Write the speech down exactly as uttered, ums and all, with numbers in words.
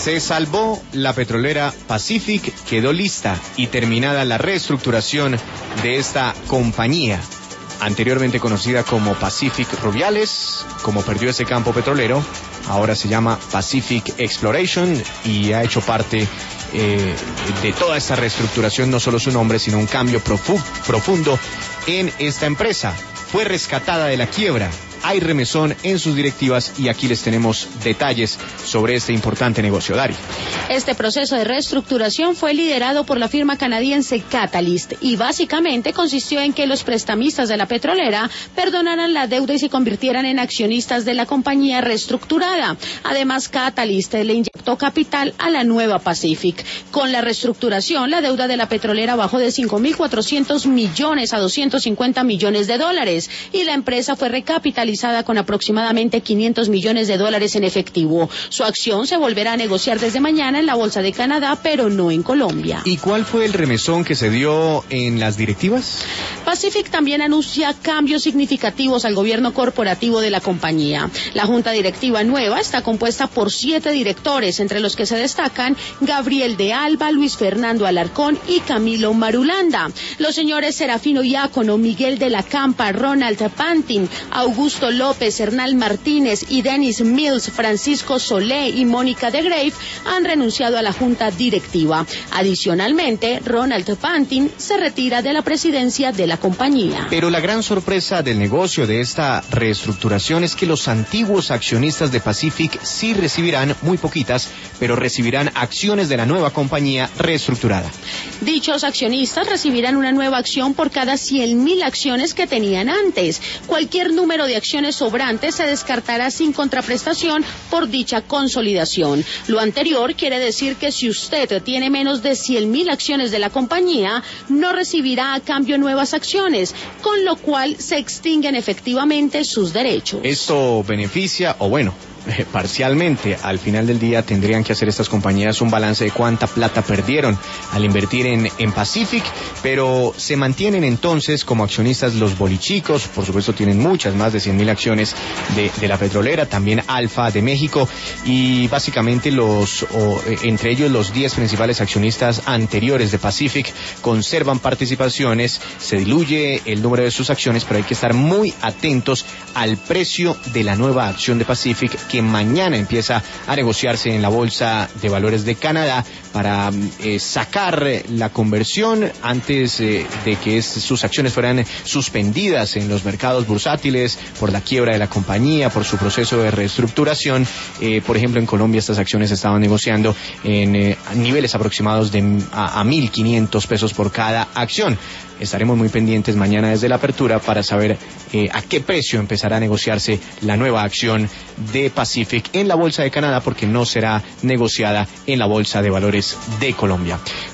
Se salvó la petrolera Pacific, quedó lista y terminada la reestructuración de esta compañía, anteriormente conocida como Pacific Rubiales. Como perdió ese campo petrolero, ahora se llama Pacific Exploration y ha hecho parte eh, de toda esta reestructuración, no solo su nombre, sino un cambio profu- profundo en esta empresa. Fue rescatada de la quiebra. Hay remesón en sus directivas y aquí les tenemos detalles sobre este importante negocio. Dari. Este proceso de reestructuración fue liderado por la firma canadiense Catalyst y básicamente consistió en que los prestamistas de la petrolera perdonaran la deuda y se convirtieran en accionistas de la compañía reestructurada. Además, Catalyst le inyectó capital a la nueva Pacific. Con la reestructuración, la deuda de la petrolera bajó de cinco mil cuatrocientos millones a doscientos cincuenta millones de dólares y la empresa fue recapitalizada con aproximadamente quinientos millones de dólares en efectivo. Su acción se volverá a negociar desde mañana en la Bolsa de Canadá, pero no en Colombia. ¿Y cuál fue el remesón que se dio en las directivas? Pacific también anuncia cambios significativos al gobierno corporativo de la compañía. La junta directiva nueva está compuesta por siete directores, entre los que se destacan Gabriel de Alba, Luis Fernando Alarcón y Camilo Marulanda. Los señores Serafino Diácono, Miguel de la Campa, Ronald Pantin, Augusto López, Hernán Martínez y Dennis Mills, Francisco Solé y Mónica de Grave han renunciado a la junta directiva. Adicionalmente, Ronald Pantin se retira de la presidencia de la compañía. Pero la gran sorpresa del negocio de esta reestructuración es que los antiguos accionistas de Pacific sí recibirán muy poquitas, pero recibirán acciones de la nueva compañía reestructurada. Dichos accionistas recibirán una nueva acción por cada cien mil acciones que tenían antes. Cualquier número de acciones sobrantes se descartará sin contraprestación por dicha consolidación. Lo anterior quiere decir que si usted tiene menos de cien mil acciones de la compañía, no recibirá a cambio nuevas acciones, con lo cual se extinguen efectivamente sus derechos. Esto beneficia, o bueno, Eh, parcialmente, al final del día tendrían que hacer estas compañías un balance de cuánta plata perdieron al invertir en, en Pacific, pero se mantienen entonces como accionistas los bolichicos, por supuesto tienen muchas, más de cien mil acciones de, de la petrolera, también Alfa de México y básicamente los, o, entre ellos los diez principales accionistas anteriores de Pacific conservan participaciones, se diluye el número de sus acciones, pero hay que estar muy atentos al precio de la nueva acción de Pacific, que mañana empieza a negociarse en la Bolsa de Valores de Canadá para eh, sacar la conversión antes eh, de que es, sus acciones fueran suspendidas en los mercados bursátiles por la quiebra de la compañía, por su proceso de reestructuración. Eh, por ejemplo, en Colombia estas acciones estaban negociando en eh, niveles aproximados de a, a mil quinientos pesos por cada acción. Estaremos muy pendientes mañana desde la apertura para saber eh, a qué precio empezará a negociarse la nueva acción de Pacific en la Bolsa de Canadá, porque no será negociada en la Bolsa de Valores de Colombia.